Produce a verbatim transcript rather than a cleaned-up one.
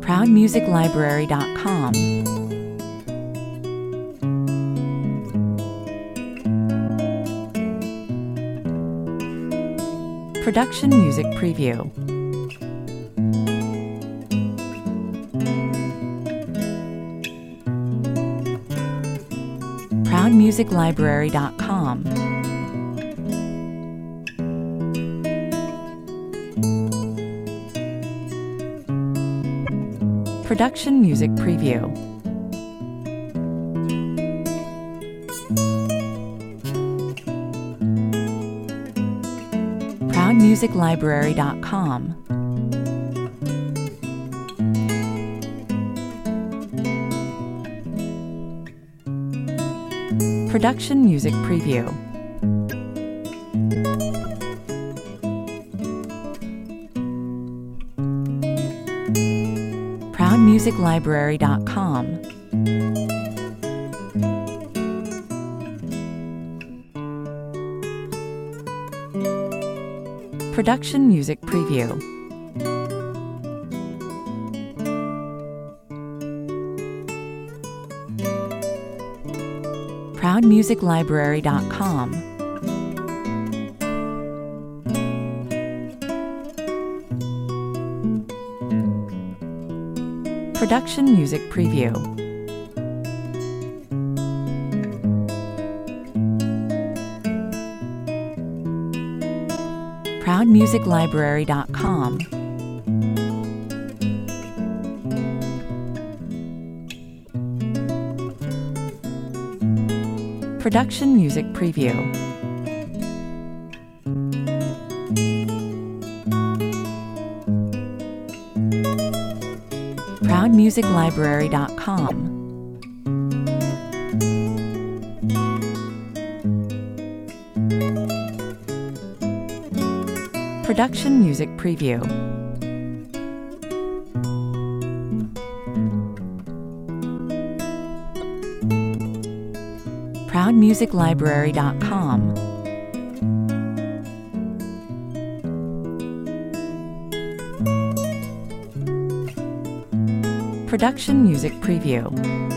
proud music library dot com. Production Music Preview. proud music library dot com. Production Music Preview. proud music library dot com. Production Music Preview. proud music library dot com. Production Music Preview. proud music library dot com. Production Music Preview. proud music library dot com. Production Music Preview. proud music library dot com. Production Music Preview. proud music library dot com. Production Music Preview.